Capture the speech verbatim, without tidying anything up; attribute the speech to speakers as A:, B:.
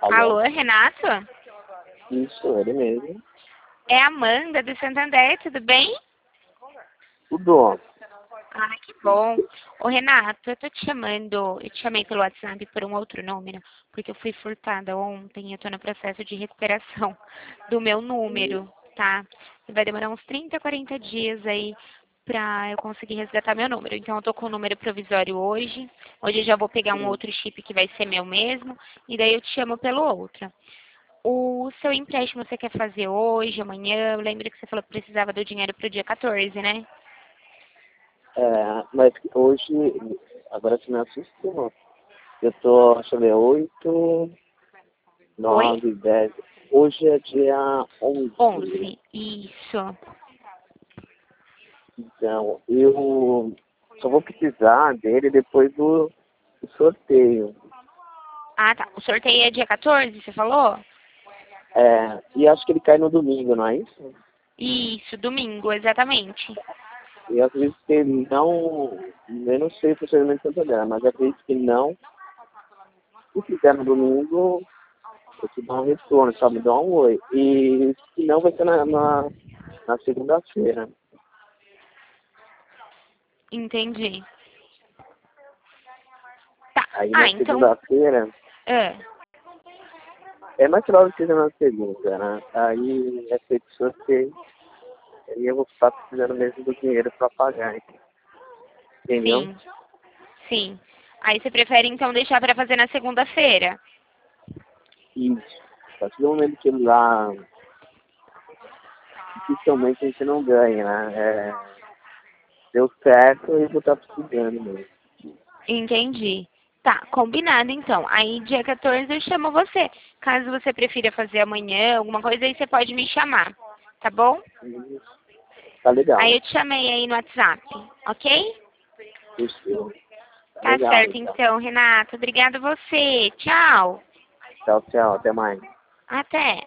A: Alô?
B: Alô, Renato?
A: Isso, ele mesmo.
B: É a Amanda do Santander, tudo bem?
A: Tudo.
B: Ah, que bom. Ô, Renato, eu tô te chamando, eu te chamei pelo WhatsApp por um outro número, porque eu fui furtada ontem e eu tô no processo de recuperação do meu número, tá? E vai demorar uns trinta, quarenta dias aí pra eu conseguir resgatar meu número. Então eu tô com o número provisório hoje. Hoje eu já vou pegar um outro chip que vai ser meu mesmo, e daí eu te chamo pelo outro. O seu empréstimo você quer fazer hoje, amanhã? Eu lembro que você falou que precisava do dinheiro pro dia quatorze, né?
A: É, mas hoje, agora você me assustou. Eu tô, deixa eu ver, oito,
B: Oi?
A: nove, dez. Hoje é dia onze.
B: onze. Isso.
A: Então, eu só vou precisar dele depois do, do sorteio.
B: Ah, tá. O sorteio é dia quatorze, você falou?
A: É, e acho que ele cai no domingo, não é isso?
B: Isso, domingo, exatamente.
A: E eu acredito que ele não, eu não sei o procedimento de Santander, mas eu acredito que não. Se fizer no domingo, eu te dou um retorno, só me dá um oi. E se não, vai ser na, na, na segunda-feira.
B: Entendi. Tá.
A: Aí
B: Ah,
A: na
B: então...
A: segunda-feira,
B: É.
A: é mais provável que seja na segunda, né? Aí é feito sorteio, e eu vou estar precisando mesmo do dinheiro para pagar, entendeu?
B: Sim, sim. Aí você prefere então deixar pra fazer na segunda-feira?
A: Isso. A partir do momento que lá, dificilmente a gente não ganha, né? É, deu certo e eu vou estar precisando mesmo.
B: Entendi. Tá, combinado então. Aí dia quatorze eu chamo você. Caso você prefira fazer amanhã, alguma coisa, aí você pode me chamar. Tá bom?
A: Tá
B: Aí
A: legal.
B: eu te chamei aí no WhatsApp, ok?
A: Isso. Tá
B: Tá
A: legal,
B: certo
A: então.
B: então, Renato. Obrigada a você. Tchau.
A: Tchau, tchau. Até mais.
B: Até.